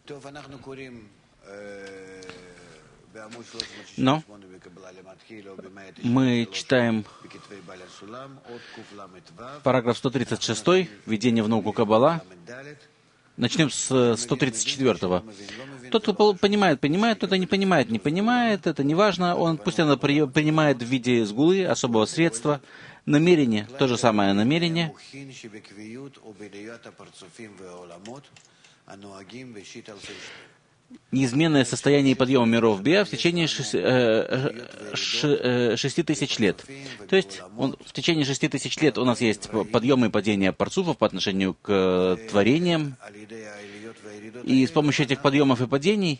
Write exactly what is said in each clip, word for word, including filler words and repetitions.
Но мы читаем параграф сто тридцать шесть, «Введение в науку Каббала». Начнем с сто тридцать четвёртого. Тот, кто понимает, понимает, кто-то не понимает, не понимает, это не важно. Он, пусть она при, принимает в виде сгулы, особого средства. Намерение, то же самое намерение. Неизменное состояние подъема миров Биа в течение шести, э, ш, э, шести тысяч лет. То есть он, в течение шести тысяч лет у нас есть подъемы и падения парцуфов по отношению к э, творениям. И с помощью этих подъемов и падений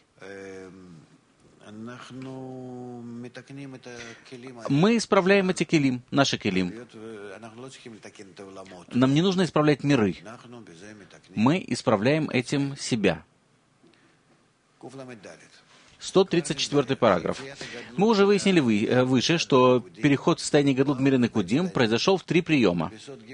мы исправляем эти келим, наши келим. Нам не нужно исправлять миры. Мы исправляем этим себя. сто тридцать четвёртый параграф. Мы уже выяснили вы, выше, что переход в состояние Гадлут Мир Никудим произошел в три приема.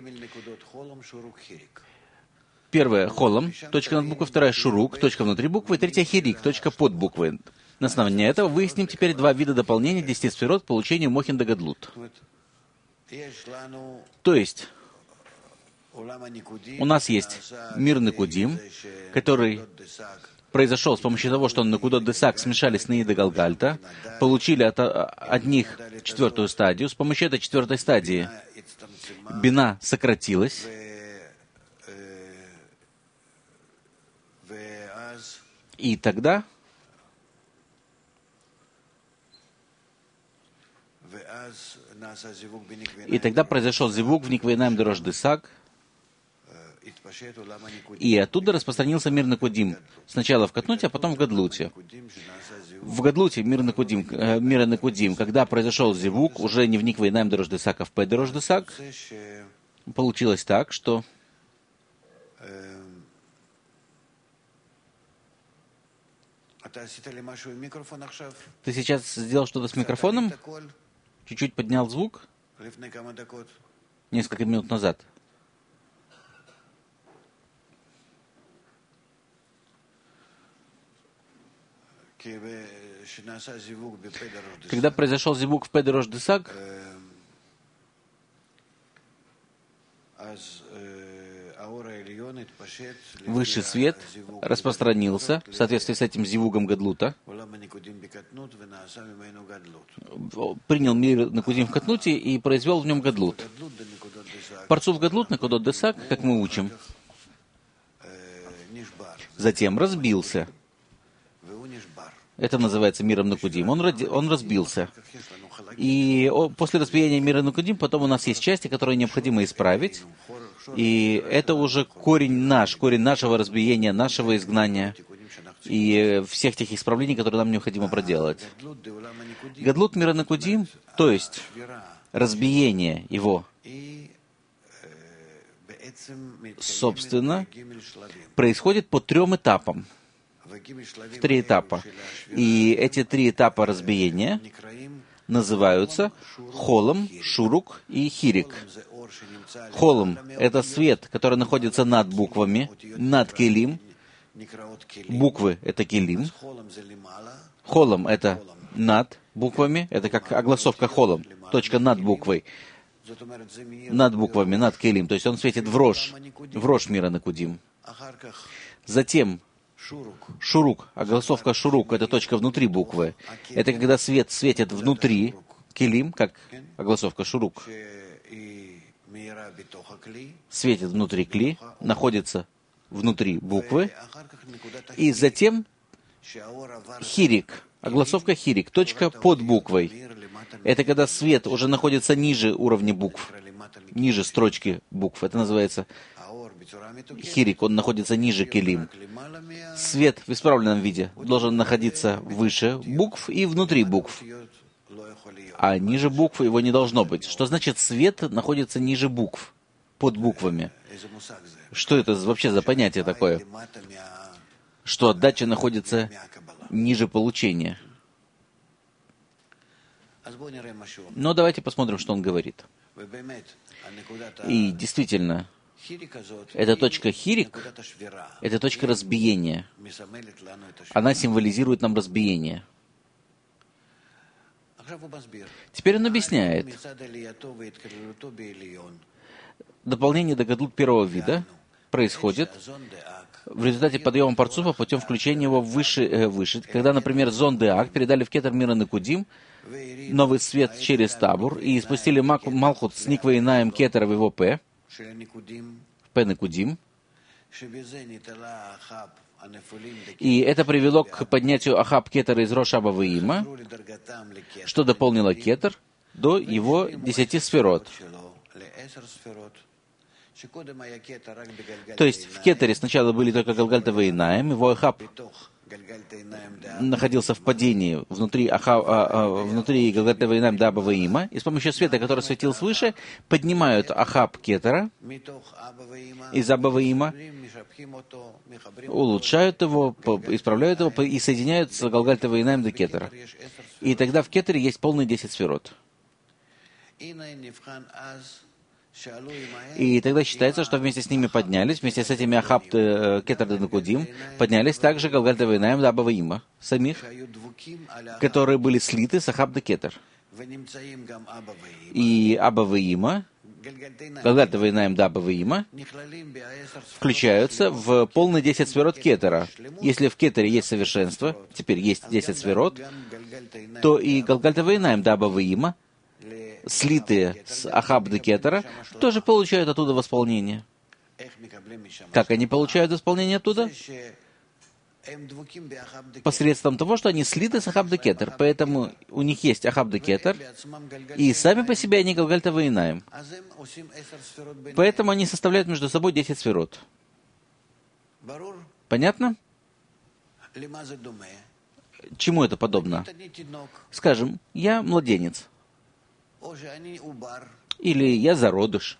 Первое — холом, точка над буквой, вторая — шурук, точка внутри буквы, третья — хирик, точка под буквой. На основании этого выясним теперь два вида дополнения десяти сферот к получению Мохин да Гадлут. То есть, у нас есть мир Никудим, который произошел с помощью того, что Накудот Десак смешались с Неида Галгальта, получили от, от них четвертую стадию. С помощью этой четвертой стадии бина сократилась, и тогда и тогда произошел зивук в Никвейнаем Дорош Десак, и оттуда распространился мир Никудим. Сначала в Катнуте, а потом в Гадлуте. В Гадлуте мир Никудим, э, мир Никудим, когда произошел зивук, уже не в Никвейнаем Дорош Десак, а в Пэ Дорош Десак, получилось так, что ты сейчас сделал что-то с микрофоном? Чуть-чуть поднял звук? Несколько минут назад. Когда произошел зивук в Пэ Дорош Десак, высший свет распространился в соответствии с этим зивугом Гадлута, принял мир Никудим в Катнуте и произвел в нем Гадлут. Парцуф Гадлут Накудот Десак, как мы учим, затем разбился. Это называется миром Никудим. Он, ради... он разбился. И после разбиения мира Никудим потом у нас есть части, которые необходимо исправить. И это уже корень наш, корень нашего разбиения, нашего изгнания и всех тех исправлений, которые нам необходимо проделать. Гадлут мира Никудим, то есть разбиение его, собственно, происходит по трем этапам. В три этапа. И эти три этапа разбиения называются холом, шурук и хирик. Холом — это свет, который находится над буквами, над келим. Буквы — это келим. Холом — это над буквами, это как огласовка холом, точка над буквой. Над буквами, над келим. То есть он светит в рожь, в рожь мира Никудим. Затем шурук, огласовка шурук — это точка внутри буквы. Это когда свет светит внутри келим, как огласовка шурук. Светит внутри кли, находится внутри буквы. И затем хирик, огласовка хирик, точка под буквой. Это когда свет уже находится ниже уровня букв, ниже строчки букв. Это называется хирик, он находится ниже келим. Свет в исправленном виде должен находиться выше букв и внутри букв. А ниже букв его не должно быть. Что значит свет находится ниже букв, под буквами? Что это вообще за понятие такое? Что отдача находится ниже получения. Но давайте посмотрим, что он говорит. И действительно, эта точка хирик, это точка разбиения Она символизирует нам разбиение. Теперь он объясняет. Дополнение до гадлут первого вида происходит в результате подъема парцуфа путем включения его выше, э, выше. Когда, например, зон Деак передали в кетер мира Некудим новый свет через табур и спустили Малхут с Никвой Инаем кетера в его П, П Некудим, и это привело к поднятию Ахаб кетера из Рош Аба Ваима, что дополнило кетер до его десяти сферот. То есть в кетере сначала были только Галгальта Ваинаем, его Ахаб находился в падении внутри, аха, а, а, внутри Галгальта Ваинаем до Аба Ваима, и с помощью света, который светил свыше, поднимают Ахаб кетера из Аба Ваима, улучшают его, исправляют его и соединяют с Галгальта Ваинаем до кетера. И тогда в кетере есть полные десять сферот. И тогда считается, что вместе с ними поднялись, вместе с этими Ахаб кетер де Некудим, поднялись также Галгальта Ваинаем до Аба Ваима, самих, которые были слиты с Ахаб де кетер. И Аба Ваима, Галгальта Ваинаем до Аба Ваима, включаются в полные десять сферот кетера. Если в кетере есть совершенство, теперь есть десять сферот, то и Галгальта Ваинаем до Аба Ваима, слитые с Ахаб де кетера, тоже получают оттуда восполнение. Как они получают восполнение оттуда? Посредством того, что они слиты с Ахаб де кетер. Поэтому у них есть Ахаб де кетер, и сами по себе они Галгальта Ваинаем. Поэтому они составляют между собой десять сферот. Понятно? Чему это подобно? Скажем, я младенец. Или я зародыш.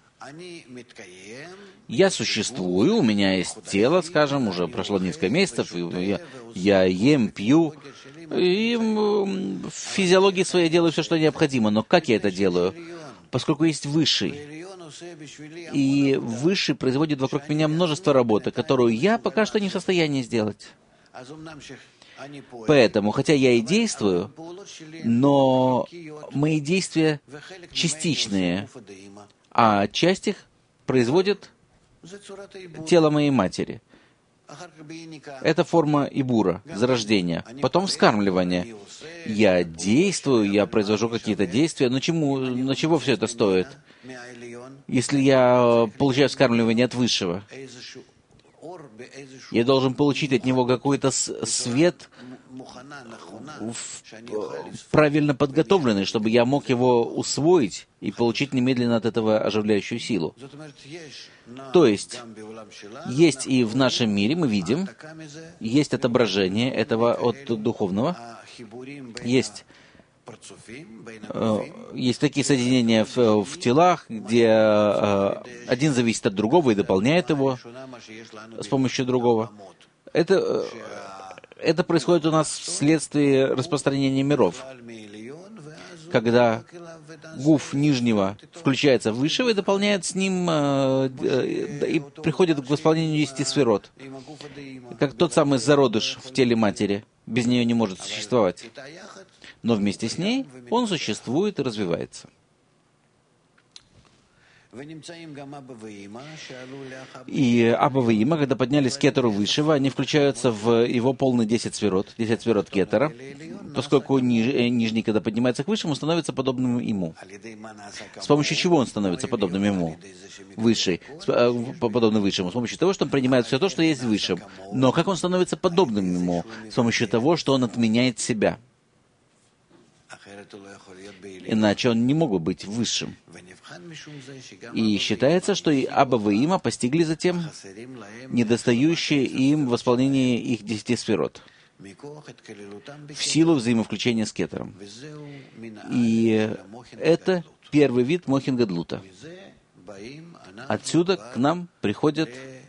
Я существую, у меня есть тело, скажем, уже прошло несколько месяцев, и я, я ем, пью, и в физиологии своей делаю все, что необходимо. Но как я это делаю? Поскольку есть Высший, и Высший производит вокруг меня множество работы, которую я пока что не в состоянии сделать. Поэтому, хотя я и действую, но мои действия частичные, а часть их производит тело моей матери. Это форма ибура, зарождения. Потом вскармливание. Я действую, я произвожу какие-то действия, но чему, на чего все это стоит? Если я получаю вскармливание от Высшего, я должен получить от него какой-то свет правильно подготовленный, чтобы я мог его усвоить и получить немедленно от этого оживляющую силу. То есть, есть и в нашем мире, мы видим, есть отображение этого от духовного, есть, э, есть такие соединения в, в телах, где э, один зависит от другого и дополняет его с помощью другого. Это, э, это происходит у нас вследствие распространения миров, когда гуф нижнего включается в высшего и дополняет с ним, э, э, и приходит к восполнению десяти сферот. Как тот самый зародыш в теле матери, без нее не может существовать. Но вместе с ней он существует и развивается. И Аба Ваима, когда поднялись к кетеру высшего, они включаются в его полный десять сферот, десять сферот кетера, поскольку ниж, нижний, когда поднимается к высшему, становится подобным ему. С помощью чего он становится подобным ему? Высший, подобным высшему. С помощью того, что он принимает все то, что есть в высшем. Но как он становится подобным ему? С помощью того, что он отменяет себя. Иначе он не мог бы быть высшим. И считается, что и Аба Ваима постигли затем недостающее им восполнение их десяти сферот в силу взаимовключения с кетером. И это первый вид Мохин Гадлута. Отсюда к нам приходят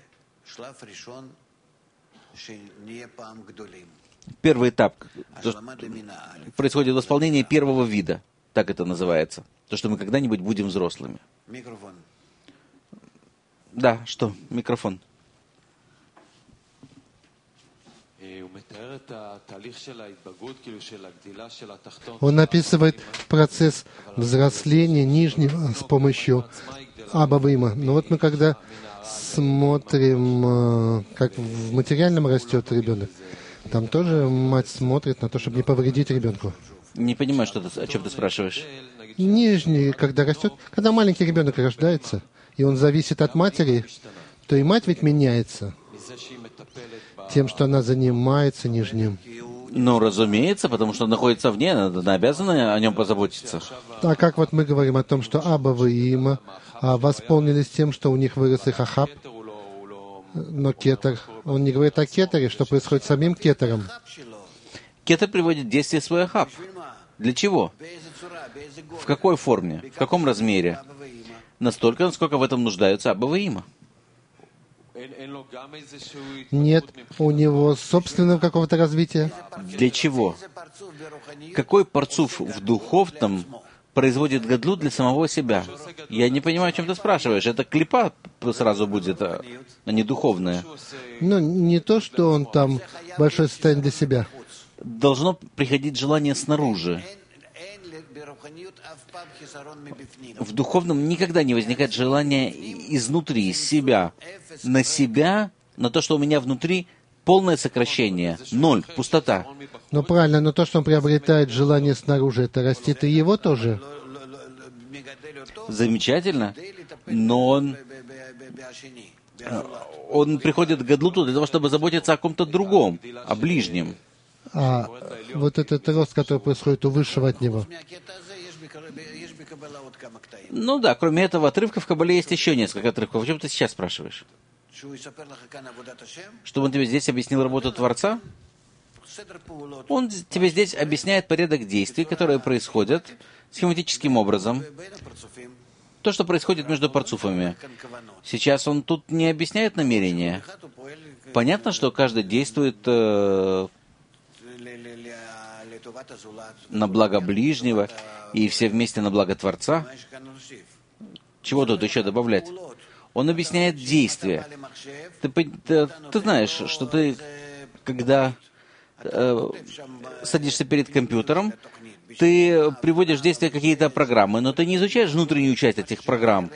первый этап. Происходит восполнение первого вида. Так это называется. То, что мы когда-нибудь будем взрослыми. Микрофон. Да, что? Микрофон. Он описывает процесс взросления нижнего с помощью Аба Вима. Но вот мы когда смотрим, как в материальном растет ребенок, там тоже мать смотрит на то, чтобы не повредить ребенку. Не понимаю, что ты, о чем ты спрашиваешь. Нижний, когда растет, когда маленький ребенок рождается, и он зависит от матери, то и мать ведь меняется тем, что она занимается нижним. Ну, разумеется, потому что он находится вне, она обязана о нем позаботиться. А как вот мы говорим о том, что Аба и Има а, восполнились тем, что у них вырос их Ахаб, но кетер, он не говорит о кетере, что происходит с самим кетером. Кетер приводит в действие свой Ахаб. Для чего? В какой форме? В каком размере? Настолько, насколько в этом нуждаются Аба и Има. Нет у него собственного какого-то развития. Для чего? Какой парцуф в духовном производит гадлут для самого себя? Я не понимаю, о чем ты спрашиваешь. Это клипа сразу будет, а не духовная. Ну, не то, что он там большое состояние для себя. Должно приходить желание снаружи. В духовном никогда не возникает желания изнутри, из себя. На себя, на то, что у меня внутри, полное сокращение. Ноль, пустота. Ну, правильно, но то, что он приобретает желание снаружи, это растит и его тоже. Замечательно. Но он, он приходит к гадлуту для того, чтобы заботиться о ком-то другом, о ближнем. А вот этот рост, который происходит у высшего от него. Ну да, кроме этого отрывка в Кабале есть еще несколько отрывков. О чем ты сейчас спрашиваешь? Чтобы он тебе здесь объяснил работу Творца? Он тебе здесь объясняет порядок действий, которые происходят схематическим образом. То, что происходит между парцуфами. Сейчас он тут не объясняет намерения. Понятно, что каждый действует э, на благо ближнего, и все вместе на благо Творца. Чего тут еще добавлять? Он объясняет действия. Ты, ты, ты знаешь, что ты, когда э, садишься перед компьютером, ты приводишь в действие какие-то программы, но ты не изучаешь внутреннюю часть этих программ.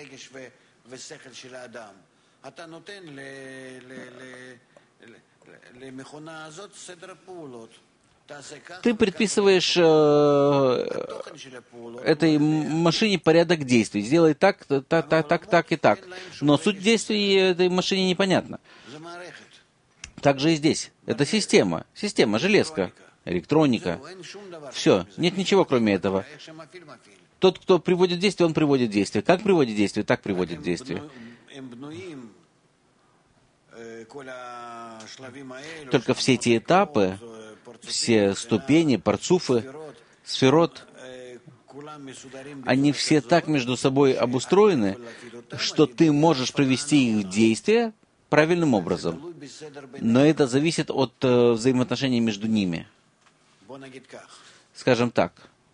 Ты предписываешь э, этой машине порядок действий. Сделай так, так, так, так, так и так. Но суть действий этой машине непонятна. Так же и здесь. Это система. Система, железка, электроника. Все. Нет ничего, кроме этого. Тот, кто приводит действие, он приводит действие. Как приводит действие, так приводит действие. Только все эти этапы, все ступени, парцуфы, сферот, они все так между собой обустроены, что ты можешь привести их в действие правильным образом. Но это зависит от э, взаимоотношений между ними. Скажем так.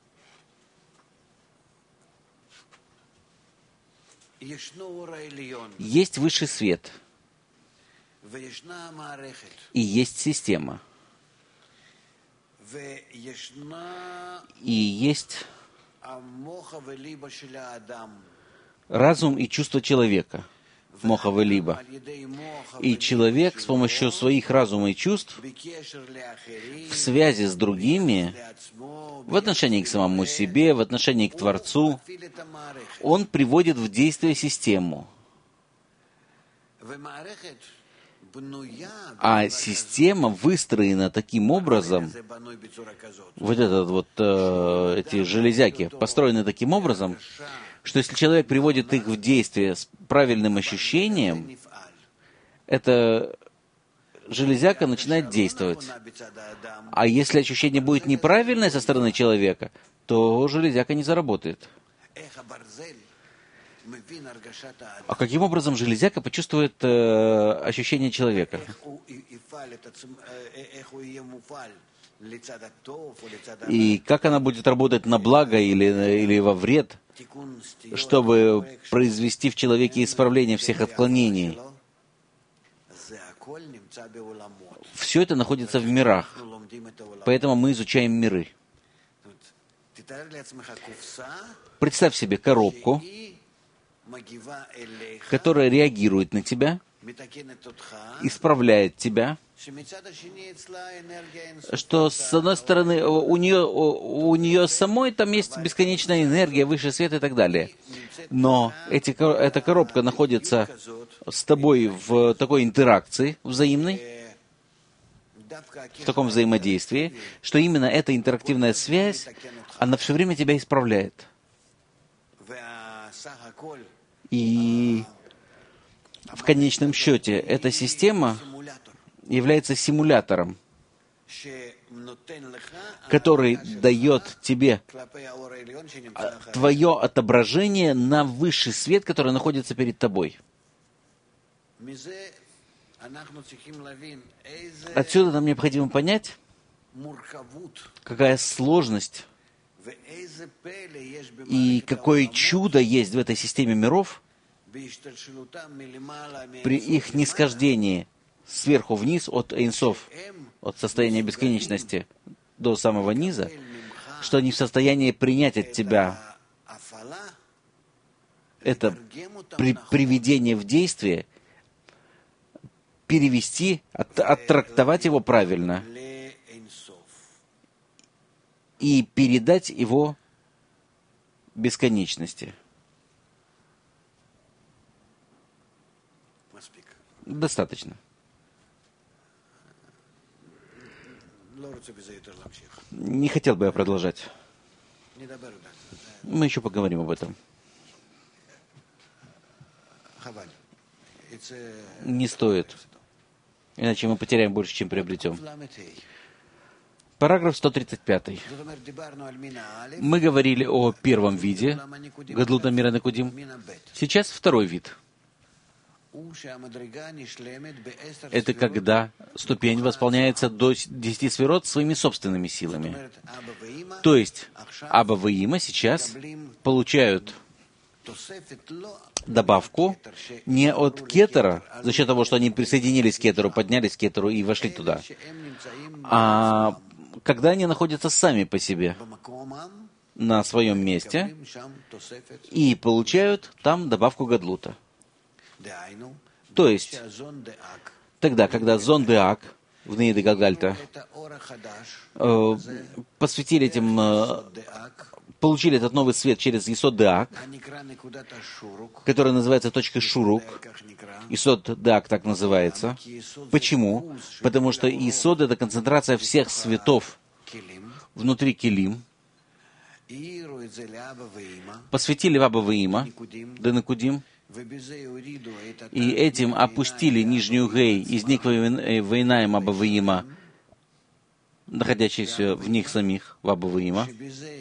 Есть высший свет. И есть система. И есть разум и чувство человека, моха велиба. И человек с помощью своих разума и чувств в связи с другими, в отношении к самому себе, в отношении к Творцу, он приводит в действие систему. А система выстроена таким образом, вот этот вот, э, эти железяки построены таким образом, что если человек приводит их в действие с правильным ощущением, эта железяка начинает действовать. А если ощущение будет неправильное со стороны человека, то железяка не заработает. А каким образом железяка почувствует э, ощущение человека? И как она будет работать на благо или, или во вред, чтобы произвести в человеке исправление всех отклонений? Все это находится в мирах. Поэтому мы изучаем миры. Представь себе коробку, которая реагирует на тебя, исправляет тебя, что, с одной стороны, у нее, у нее самой там есть бесконечная энергия, высший свет и так далее. Но эти, эта коробка находится с тобой в такой интеракции взаимной, в таком взаимодействии, что именно эта интерактивная связь, она все время тебя исправляет. И в конечном счете эта система является симулятором, который дает тебе твое отображение на высший свет, который находится перед тобой. Отсюда нам необходимо понять, какая сложность и какое чудо есть в этой системе миров при их нисхождении сверху вниз от Эйнсов, от состояния бесконечности до самого низа, что они в состоянии принять от тебя это при, приведение в действие, перевести, от, оттрактовать его правильно и передать его бесконечности. Достаточно. Не хотел бы я продолжать. Мы еще поговорим об этом. Не стоит. Иначе мы потеряем больше, чем приобретем. Параграф сто тридцать пять. Мы говорили о первом виде, Гадлут Амира Никудим. Сейчас второй вид. Это когда ступень восполняется до десяти сферот своими собственными силами. То есть Аба и Има сейчас получают добавку не от кетера, за счет того, что они присоединились к кетеру, поднялись к кетеру и вошли туда, а когда они находятся сами по себе на своем месте и получают там добавку гадлута. То есть, тогда, когда Зон Деак в Неиде Галгальта э, посвятили этим, э, получили этот новый свет через Исод Деак, который называется точкой Шурук. Исод Деак так называется. Почему? Потому что Исод — это концентрация всех светов внутри Келим. Посвятили в Аба и Има, Денекудим, и этим опустили нижнюю Гей из них Вейнаем Аба и Има, находящихся в них самих, в Аба и Има.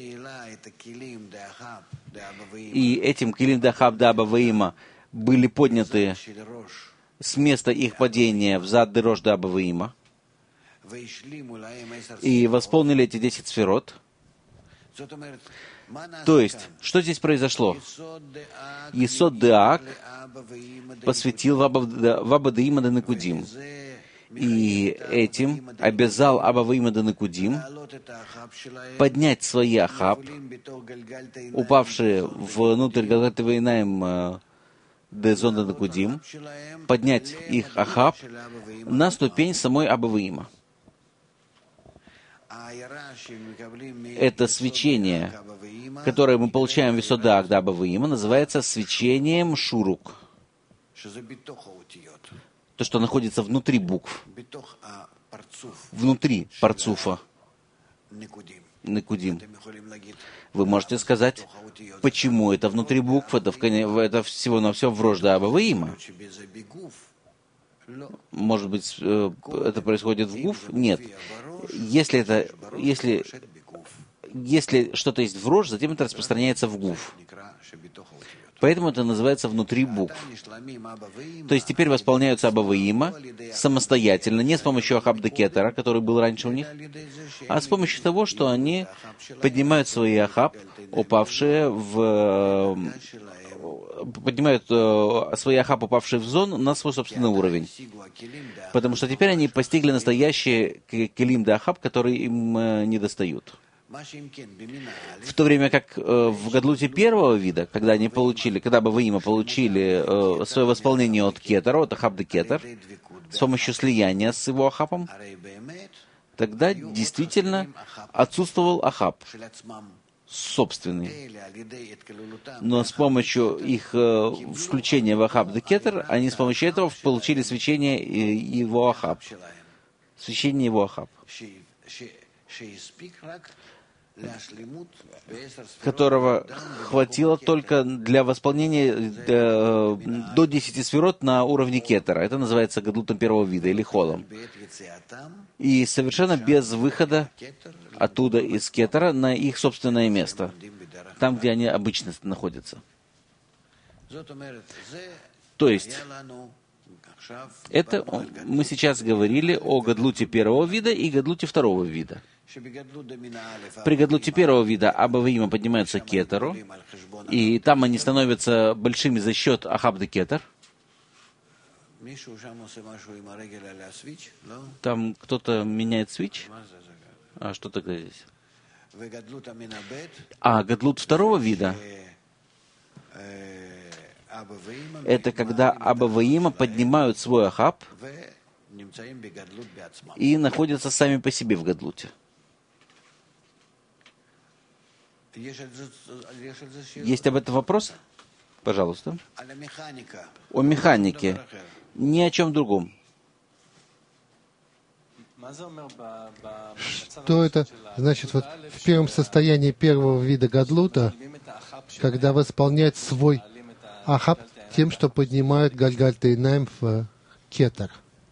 И этим Келим Дахаб да Аба и Има были подняты с места их падения в зад Дерош да Аба и Има и восполнили эти десять сферот. То есть, что здесь произошло? Исод Деак посвятил в Аба и Има Денекудим, и этим обязал Аба и Има Денекудим поднять свои Ахаб, упавшие внутрь Галгальта Вейнаем Дезон Денекудим, поднять их Ахаб на ступень самой Аба и Има. Это свечение, которое мы получаем в Исод Деак да Аба и Има, называется свечением Шурук. То, что находится внутри букв, внутри парцуфа Никудим. Вы можете сказать, почему это внутри букв, это, в, это всего-навсего в Рош да Аба и Има. Может быть, это происходит в гуф? Нет. Если это, если, если что-то есть в Рош, затем это распространяется в гуф. Поэтому это называется внутри букв. То есть теперь восполняются Аба Ваима самостоятельно, не с помощью Ахаб Кетера, который был раньше у них, а с помощью того, что они поднимают свои Ахаб, упавшие в... поднимают э, свои Ахаб, упавшие в зону, на свой собственный уровень. Потому что теперь они постигли настоящие келим да Ахаб, которые им э, не достают. В то время как э, в Гадлуте первого вида, когда они получили, когда бы Ваима получили э, свое восполнение от Кетера, от Ахаб де Кетер, с помощью слияния с его Ахабом, тогда действительно отсутствовал Ахаб собственный. Но с помощью их э, включения в Ахаб де Кетер, они с помощью этого получили свечение э, его Ахаб. Свечение его Ахаб, которого хватило только для восполнения э, до десяти сферот на уровне Кетера. Это называется Гадлутом первого вида, или Холом. И совершенно без выхода оттуда из Кетера на их собственное место, там, где они обычно находятся. То есть, это мы сейчас говорили о Гадлуте первого вида и Гадлуте второго вида. При Гадлуте первого вида Аба Ваима поднимаются к Кетеру, и там они становятся большими за счет Ахаб де Кетер. Там кто-то меняет свич? А что тогда здесь? А Гадлут второго вида — это когда Аба Ваима поднимают свой Ахаб и находятся сами по себе в Гадлуте. Есть об этом вопрос? Пожалуйста. О механике. Ни о чем другом. Что это значит вот в первом состоянии первого вида Гадлута, когда восполнять свой Ахаб тем, что поднимают Гальгальт Эйнаим в Кетер?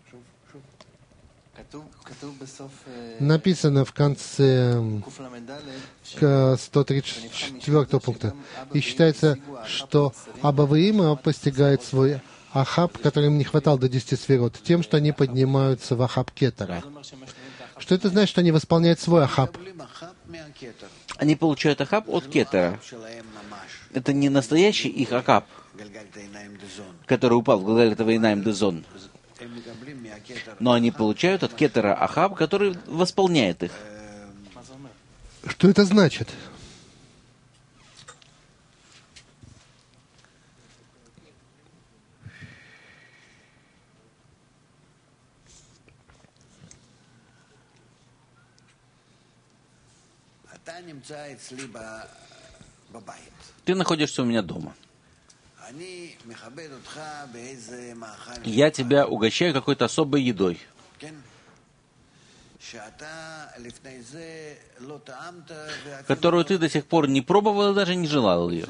Написано в конце сто тридцать четвёртого пункта. И считается, что Аба Ваима постигает свой Ахаб, который им не хватало до десяти сферот, тем, что они поднимаются в Ахаб Кетера. Что это значит, что они восполняют свой Ахаб? Они получают Ахаб от Кетера. Это не настоящий их Ахаб, который упал в Галгалет Эйнаим де Зон. Но они получают от Кетера Ахаб, который восполняет их. Что это значит? Ты находишься у меня дома. Я тебя угощаю какой-то особой едой, которую ты до сих пор не пробовал и даже не желал ее.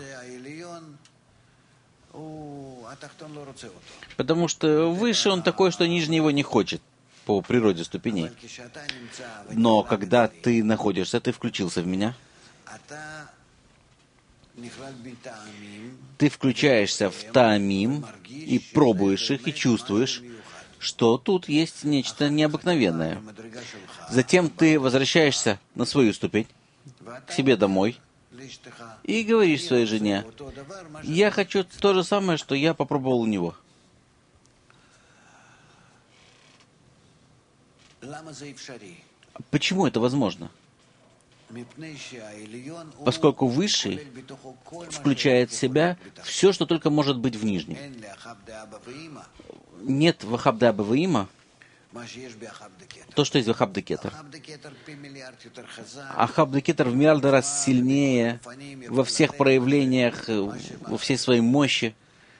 Потому что выше он такой, что нижний его не хочет по природе ступеней. Но когда ты находишься, ты включился в меня, ты включаешься в таамим и пробуешь их, и чувствуешь, что тут есть нечто необыкновенное. Затем ты возвращаешься на свою ступень, к себе домой, и говоришь своей жене: я хочу то же самое, что я попробовал у него. Почему это возможно? Поскольку Высший включает в себя все, что только может быть в Нижнем. Нет в Ахаб де Аба Ваима то, что есть в Ахаб де Кетер. Ахаб де Кетер в миллиарды раз сильнее во всех проявлениях, во всей своей мощи.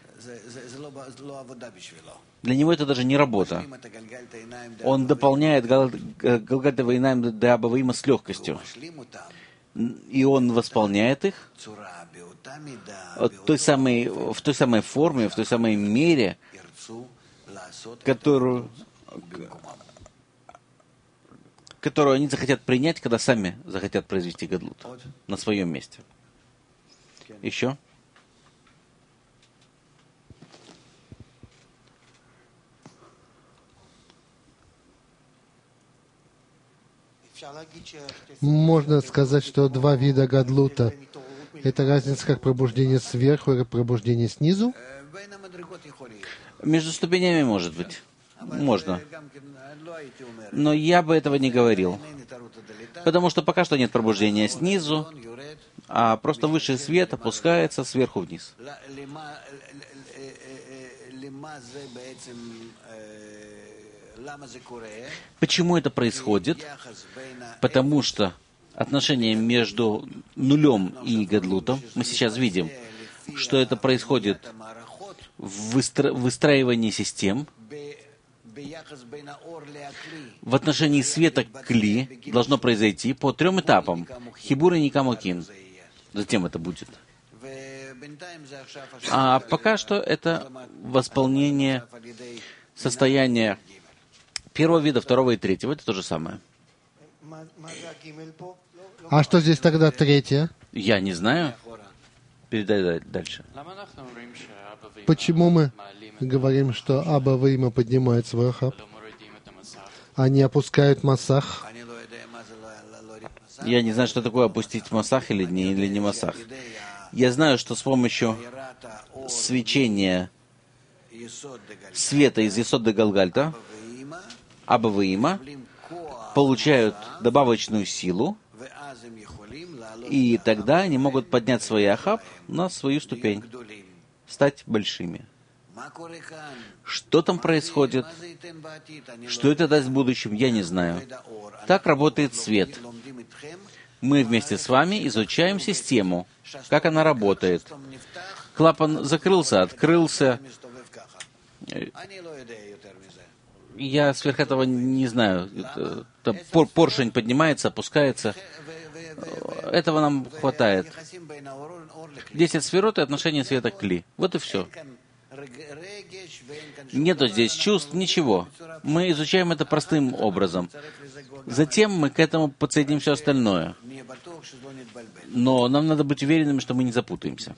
Для него это даже не работа. Он дополняет Галгалет Эйнаим де Аба Ваима с легкостью. И он восполняет их в той самой, в той самой форме, в той самой мере, которую, которую они захотят принять, когда сами захотят произвести гадлут на своем месте. Еще? Можно сказать, что два вида гадлута — это разница как пробуждение сверху и пробуждение снизу? Между ступенями может быть. Можно. Но я бы этого не говорил. Потому что пока что нет пробуждения снизу, а просто высший свет опускается сверху вниз. Почему это происходит? Потому что отношение между нулем и гадлутом, мы сейчас видим, что это происходит в выстра... выстраивании систем. В отношении света к кли должно произойти по трем этапам. Хибур и Никамокин. Затем это будет. А пока что это восполнение состояния первого вида, второго и третьего. Это то же самое. А что здесь тогда третье? Я не знаю. Передай дальше. Почему мы говорим, что Аба Ваима поднимает свой ахаб? Они опускают масах. Я не знаю, что такое опустить масах или не, или не масах. Я знаю, что с помощью свечения света из Есод де Галгальта Аба Ваима получают добавочную силу, и тогда они могут поднять свой ахаб на свою ступень, стать большими. Что там происходит? Что это даст в будущем, я не знаю. Так работает свет. Мы вместе с вами изучаем систему, как она работает. Клапан закрылся, открылся. Я сверх этого не знаю. Поршень поднимается, опускается. Этого нам хватает. Десять сферот и отношение света к кли. Вот и все. Нету здесь чувств, ничего. Мы изучаем это простым образом. Затем мы к этому подсоединим все остальное. Но нам надо быть уверенными, что мы не запутаемся.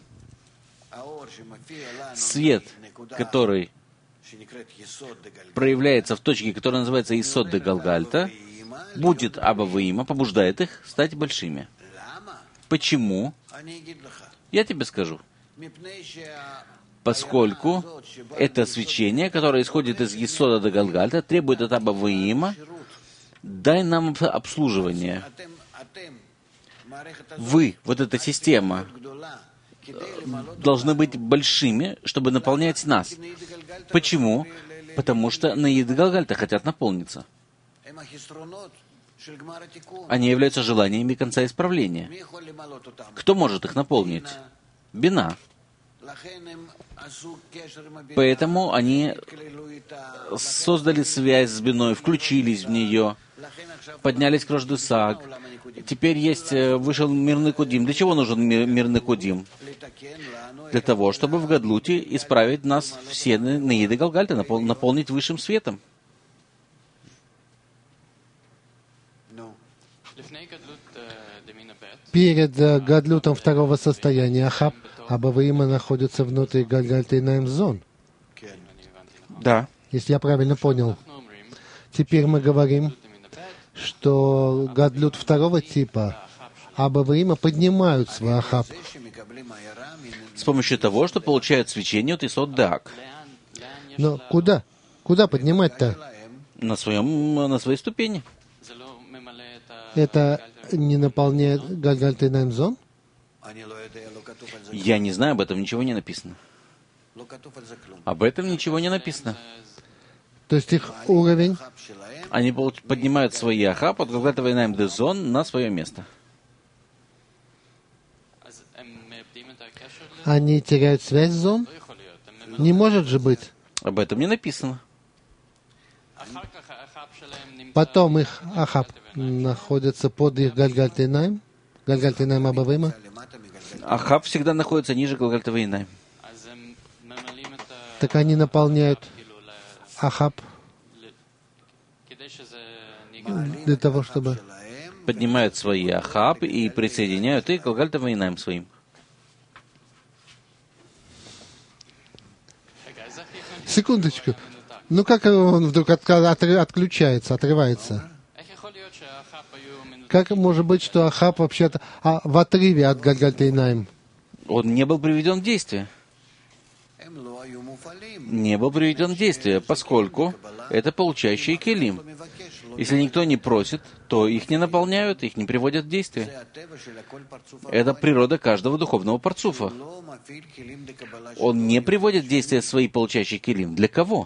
Свет, который проявляется в точке, которая называется Есод де Галгальта, будет Аба Ваима, побуждает их стать большими. Почему? Я тебе скажу. Поскольку это свечение, которое исходит из Есода де Галгальта, требует от Аба Ваима: дай нам обслуживание. Вы, вот эта система, должны быть большими, чтобы наполнять нас. Почему? Потому что наиды Галгальта хотят наполниться. Они являются желаниями конца исправления. Кто может их наполнить? Бина. Поэтому они создали связь с Биной, включились в нее, поднялись к Рождесаг. Теперь есть, вышел Мир Никудим. Для чего нужен Мир, мир Никудим? Для того, чтобы в Гадлуте исправить нас все наиды Галгальта, напол, наполнить высшим светом. Перед uh, Гадлютом второго состояния Ахаб, Аба Ваима находится внутри Галгальта и Наймзон. Да. Если я правильно понял. Теперь мы говорим, что Гадлют второго типа Аба Ваима поднимают свой Ахаб. С помощью того, что получают свечение от Есод Даак. Но куда? Куда поднимать-то? На своем, на своей ступени. Это не наполняет Галгальта и Наймзон? Я не знаю, об этом ничего не написано. Об этом ничего не написано. То есть их уровень? Они поднимают свои ахаб от Галгальта и Наймзон на свое место. Они теряют связь с зон? Не может же быть. Об этом не написано. Потом их ахаб находится под их Галгальта и Найм? Галгальта и Найм Аба Ваима? Ахаб всегда находится ниже Галгальта и Найм. Так они наполняют ахаб для того, чтобы... Поднимают свои ахаб и присоединяют их к Галгальта и Найм своим. Секундочку. Ну как он вдруг от, от, отключается, отрывается? Как может быть, что Ахаб вообще-то а, в отрыве от Гальгальт-Эйнаим? Он не был приведен в действие. Не был приведен в действие, поскольку это получающие келим. Если никто не просит, то их не наполняют, их не приводят в действие. Это природа каждого духовного парцуфа. Он не приводит в действие свои получающие келим. Для кого?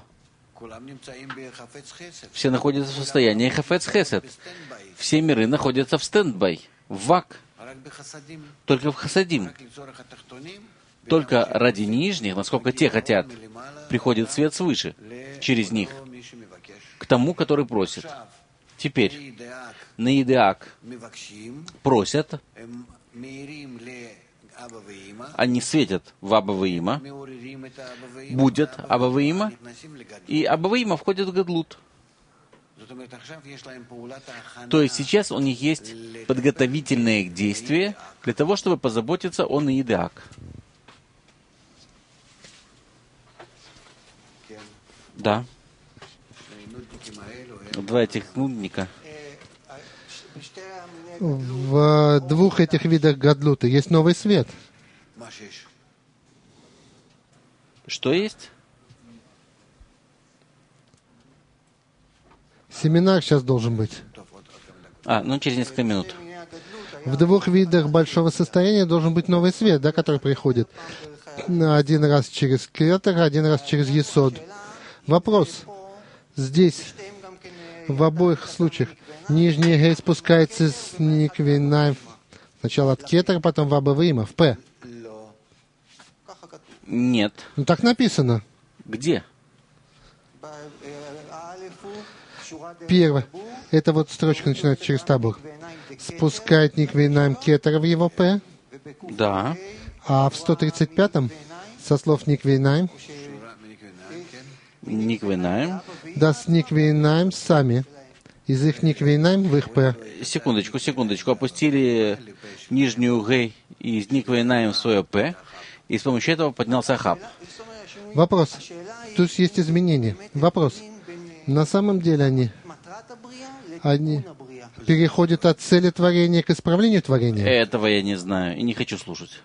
Все находятся в состоянии хафец хесед. Все миры находятся в стендбай, в вак. Только в хасадим. Только ради нижних, насколько те хотят, приходит свет свыше, через них, к тому, который просит. Теперь на Идеак просят, они светят в Абба-Ваима, будет Абба-Ваима, и Абба-Ваима входит в Гадлут. То есть сейчас у них есть подготовительные действия для того, чтобы позаботиться о Наидеак. Да. Два этих нудника. В двух этих видах гадлута есть новый свет. Что есть? Семинар сейчас должен быть. А, ну через несколько минут. В двух видах большого состояния должен быть новый свет, да, который приходит. Один раз через кетер, один раз через есод. Вопрос. Здесь, в обоих случаях, нижний гей спускается с никвинаем. Сначала от кетера, потом в Абба-Ваима, в П. Нет. Ну так написано. Где? Первое. Это вот строчка начинается через табур. Спускает никвинаем кетера в его П. Да. А в сто тридцать пятом, со слов никвинаем, Никвинаем. да с никвинаем сами. Из их никвинаем в их П. Секундочку, секундочку. Опустили нижнюю гей из никвинаем в свое П, и с помощью этого поднялся Ахаб. Вопрос. Тут есть изменения. Вопрос. На самом деле они, они переходят от цели творения к исправлению творения? Этого я не знаю и не хочу слушать.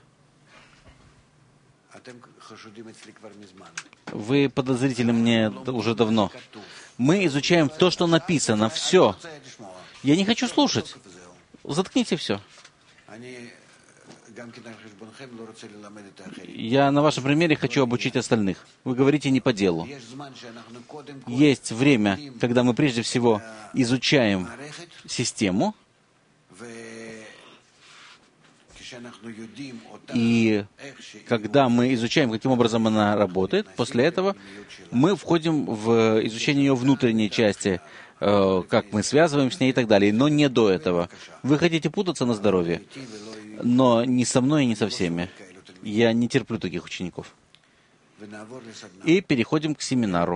Вы подозрительны мне уже давно. Мы изучаем то, что написано. Все. Я не хочу слушать. Заткните все. Я на вашем примере хочу обучить остальных. Вы говорите не по делу. Есть время, когда мы прежде всего изучаем систему, и когда мы изучаем, каким образом она работает, после этого мы входим в изучение ее внутренней части, э, как мы связываем с ней и так далее, но не до этого. Вы хотите путаться на здоровье, но не со мной и не со всеми. Я не терплю таких учеников. И переходим к семинару.